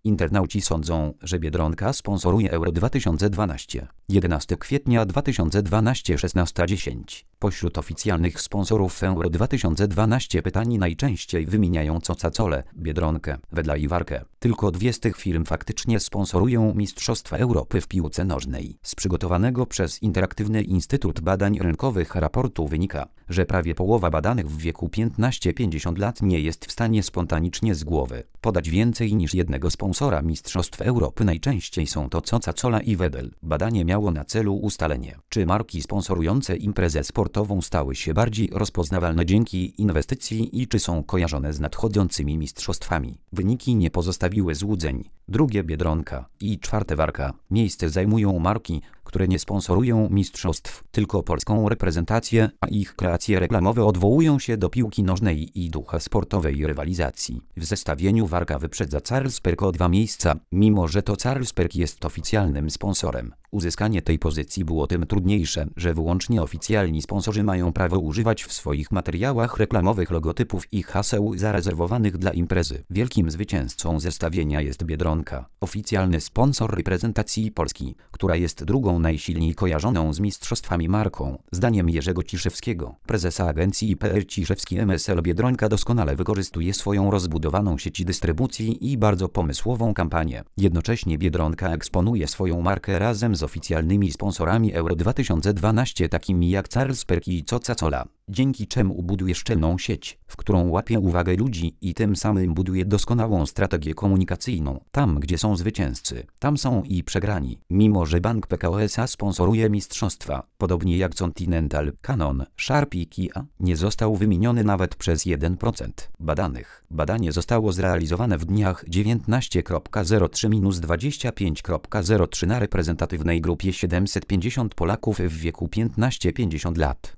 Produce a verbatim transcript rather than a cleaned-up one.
Internauci sądzą, że Biedronka sponsoruje Euro dwa tysiące dwanaście. jedenastego kwietnia dwa tysiące dwanaście szesnasta dziesięć. Pośród oficjalnych sponsorów Euro dwa tysiące dwanaście pytani najczęściej wymieniają Coca-Colę, Biedronkę, Wedla i Warkę. Tylko dwie z tych firm faktycznie sponsorują Mistrzostwa Europy w piłce nożnej. Z przygotowanego przez Interaktywny Instytut Badań Rynkowych raportu wynika, że prawie połowa badanych w wieku piętnaście do pięćdziesięciu lat nie jest w stanie spontanicznie z głowy podać więcej niż jednego sponsora Mistrzostw Europy. Najczęściej są to Coca-Cola i Wedel. Badanie miało na celu ustalenie, czy marki sponsorujące imprezę sportową stały się bardziej rozpoznawalne dzięki inwestycji i czy są kojarzone z nadchodzącymi mistrzostwami. Wyniki nie pozostawiły złudzeń. Drugie Biedronka i czwarte Warka. Miejsce zajmują marki, które nie sponsorują mistrzostw, tylko polską reprezentację, a ich kreacje reklamowe odwołują się do piłki nożnej i ducha sportowej rywalizacji. W zestawieniu Warka wyprzedza Carlsberg o dwa miejsca, mimo że to Carlsberg jest oficjalnym sponsorem. Uzyskanie tej pozycji było tym trudniejsze, że wyłącznie oficjalni sponsorzy mają prawo używać w swoich materiałach reklamowych logotypów i haseł zarezerwowanych dla imprezy. Wielkim zwycięzcą zestawienia jest Biedronka, oficjalny sponsor reprezentacji Polski, która jest drugą najsilniej kojarzoną z mistrzostwami marką. Zdaniem Jerzego Ciszewskiego, prezesa agencji P R Ciszewski M S L, Biedronka doskonale wykorzystuje swoją rozbudowaną sieć dystrybucji i bardzo pomysłową kampanię. Jednocześnie Biedronka eksponuje swoją markę razem z oficjalnymi sponsorami Euro dwa tysiące dwanaście takimi jak Carlsberg i Coca-Cola, dzięki czemu buduje szczelną sieć, w którą łapie uwagę ludzi i tym samym buduje doskonałą strategię komunikacyjną. Tam, gdzie są zwycięzcy, tam są i przegrani. Mimo że Bank P K O S A sponsoruje mistrzostwa, podobnie jak Continental, Canon, Sharp i Kia, nie został wymieniony nawet przez jeden procent badanych. Badanie zostało zrealizowane w dniach dziewiętnaście zero trzy do dwudziestu pięciu zero trzy na reprezentatywnej grupie siedemset pięćdziesiąt Polaków w wieku piętnaście do pięćdziesięciu lat.